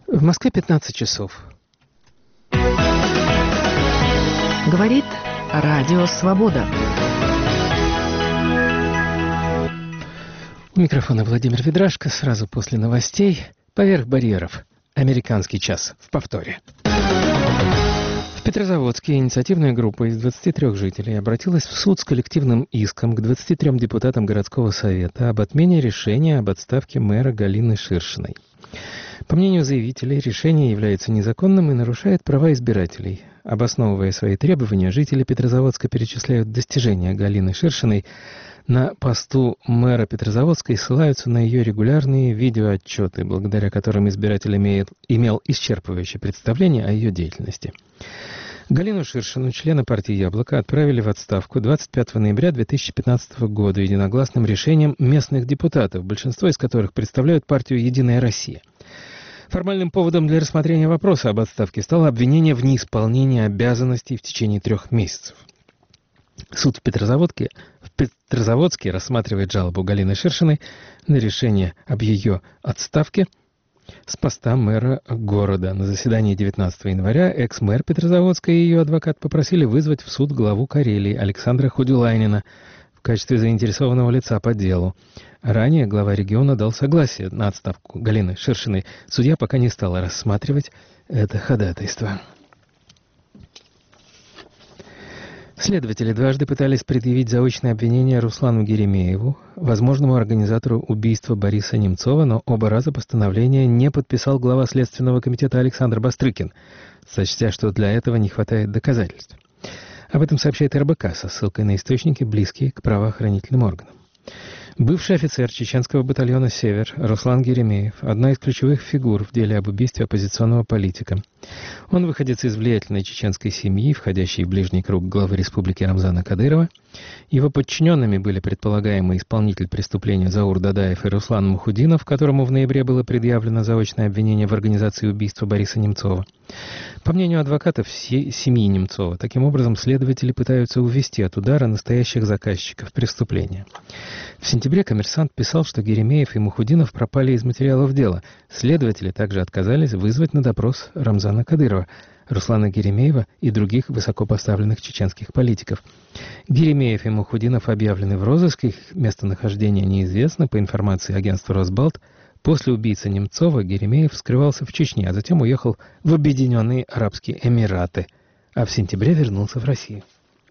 В Москве 15 часов. Говорит Радио Свобода. У микрофона Владимир Ведрашко. Сразу после новостей «Поверх барьеров». Американский час в повторе. В Петрозаводске инициативная группа из 23 жителей обратилась в суд с коллективным иском к 23 депутатам городского совета об отмене решения об отставке мэра Галины Ширшиной. По мнению заявителей, решение является незаконным и нарушает права избирателей. Обосновывая свои требования, жители Петрозаводска перечисляют достижения Галины Ширшиной на посту мэра Петрозаводска и ссылаются на ее регулярные видеоотчеты, благодаря которым избиратель имел исчерпывающее представление о ее деятельности. Галину Ширшину, члена партии «Яблоко», отправили в отставку 25 ноября 2015 года единогласным решением местных депутатов, большинство из которых представляют партию «Единая Россия». Формальным поводом для рассмотрения вопроса об отставке стало обвинение в неисполнении обязанностей в течение 3 месяцев. Суд в Петрозаводске рассматривает жалобу Галины Ширшиной на решение об ее отставке с поста мэра города. На заседании 19 января экс-мэр Петрозаводска и ее адвокат попросили вызвать в суд главу Карелии Александра Худюлайнена в качестве заинтересованного лица по делу. Ранее глава региона дал согласие на отставку Галины Ширшиной. Судья пока не стала рассматривать это ходатайство. Следователи дважды пытались предъявить заочное обвинение Руслану Геремееву, возможному организатору убийства Бориса Немцова, но оба раза постановление не подписал глава Следственного комитета Александр Бастрыкин, сочтя, что для этого не хватает доказательств. Об этом сообщает РБК со ссылкой на источники, близкие к правоохранительным органам. Бывший офицер чеченского батальона «Север» Руслан Геремеев – одна из ключевых фигур в деле об убийстве оппозиционного политика. Он выходец из влиятельной чеченской семьи, входящей в ближний круг главы республики Рамзана Кадырова. Его подчиненными были предполагаемый исполнитель преступления Заур Дадаев и Руслан Мухудинов, которому в ноябре было предъявлено заочное обвинение в организации убийства Бориса Немцова. По мнению адвокатов семьи Немцова, таким образом следователи пытаются увести от удара настоящих заказчиков преступления. В сентябре «Коммерсант» писал, что Геремеев и Мухудинов пропали из материалов дела. Следователи также отказались вызвать на допрос Рамзана Кадырова, Руслана Геремеева и других высокопоставленных чеченских политиков. Геремеев и Мухудинов объявлены в розыск, их местонахождение неизвестно. По информации агентства «Росбалт», после убийцы Немцова Геремеев скрывался в Чечне, а затем уехал в Объединенные Арабские Эмираты, а в сентябре вернулся в Россию.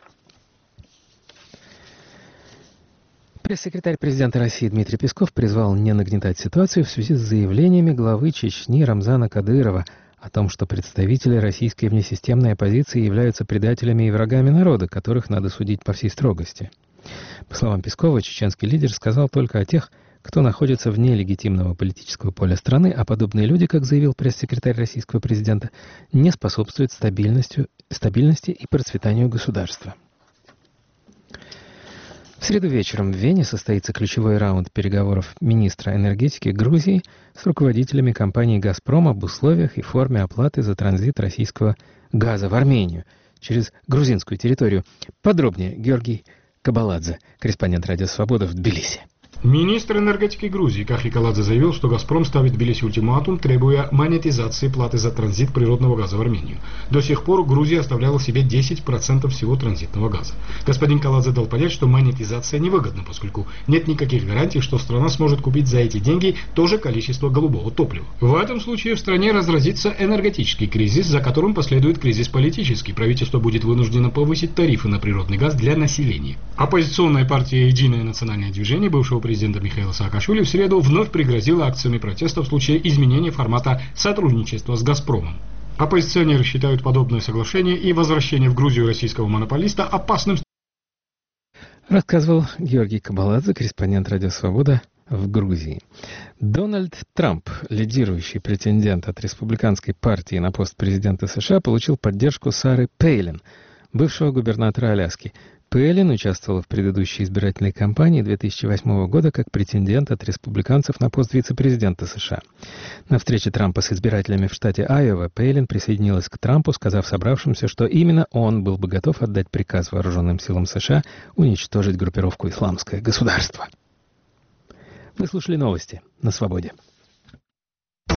Пресс-секретарь президента России Дмитрий Песков призвал не нагнетать ситуацию в связи с заявлениями главы Чечни Рамзана Кадырова о том, что представители российской внесистемной оппозиции являются предателями и врагами народа, которых надо судить по всей строгости. По словам Пескова, чеченский лидер сказал только о тех, кто находится вне легитимного политического поля страны, а подобные люди, как заявил пресс-секретарь российского президента, не способствуют стабильности и процветанию государства. В среду вечером в Вене состоится ключевой раунд переговоров министра энергетики Грузии с руководителями компании «Газпром» об условиях и форме оплаты за транзит российского газа в Армению через грузинскую территорию. Подробнее Георгий Кабаладзе, корреспондент «Радио Свобода» в Тбилиси. Министр энергетики Грузии Кахи Каладзе заявил, что «Газпром» ставит Тбилиси ультиматум, требуя монетизации платы за транзит природного газа в Армению. До сих пор Грузия оставляла себе 10% всего транзитного газа. Господин Каладзе дал понять, что монетизация невыгодна, поскольку нет никаких гарантий, что страна сможет купить за эти деньги то же количество голубого топлива. В этом случае в стране разразится энергетический кризис, за которым последует кризис политический. Правительство будет вынуждено повысить тарифы на природный газ для населения. Оппозиционная партия «Единое национальное движение» бывшего президента Михаила Саакашвили в среду вновь пригрозила акциями протеста в случае изменения формата сотрудничества с «Газпромом». Оппозиционеры считают подобное соглашение и возвращение в Грузию российского монополиста опасным. Рассказывал Георгий Кабаладзе, корреспондент «Радио Свобода» в Грузии. Дональд Трамп, лидирующий претендент от республиканской партии на пост президента США, получил поддержку Сары Пейлин, бывшего губернатора Аляски. Пейлин участвовала в предыдущей избирательной кампании 2008 года как претендент от республиканцев на пост вице-президента США. На встрече Трампа с избирателями в штате Айова Пейлин присоединилась к Трампу, сказав собравшимся, что именно он был бы готов отдать приказ вооруженным силам США уничтожить группировку «Исламское государство». Вы слушали новости на Свободе.